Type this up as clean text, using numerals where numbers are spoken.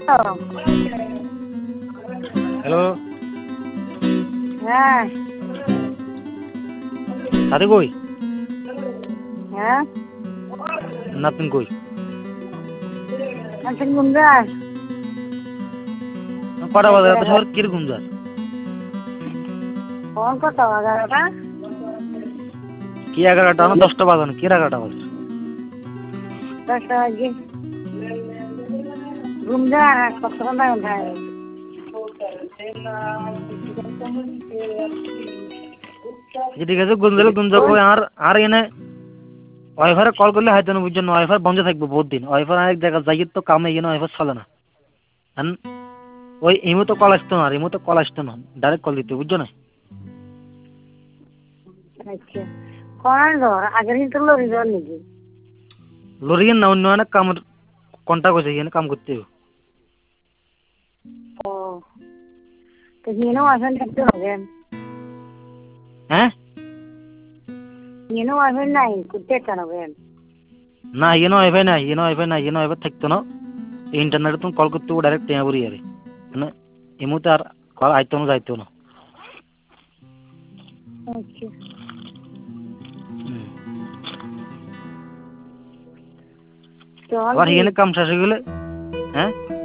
hello হ্যাঁ দাদি কই হ্যাঁ নাতিন কই আচ্ছা গুন্ডার কটা বাজে এত শহর কিরকম যাস ফোন কত 11টা কি 11টা না 10টা বাজানো কি 11টা বাজে 10টা বাজে গুন্ডার কত ঘন্টা ঘন্টায় ঠিক আছে গুঞ্জলে গুঞ্জা কই আর এনে ওয়াইফাই কল করলে হয়তো না বুঝছেন ওয়াইফাই বন্ধ থাকবে বহুত দিন ওয়াইফাই আরেক জায়গা যাই তো কামে এনে ওয়াইফাই চলে না ওই ইমো তো কল আসতো না ইমো তো কল আসতো না ডাইরেক্ট কল দিতে বুঝছো না আচ্ছা কোন ধর আগের দিন তো লরি ধর নাকি লরিয়েন না অন্য অনেক কামের কন্টাক্ট হয়েছে এখানে কাম করতে হবে ও তো নিয়েও আসেন দেখতে হবে হ্যাঁ নিয়েও আসেন নাই করতে কেন হবে না এনে ওয়াইফাই নাই এনে ওয়াইফাই নাই এনে ওয়াইফাই থাকতো না ইন্টারনেটে তুমি কল করতে ডাইরেক্ট টেয়া পড়ি আরে মানে ইমোতে আর কল আইতো না যাইতো না আচ্ছা আবার এখানে কাম শেষ হয়ে গেলে হ্যাঁ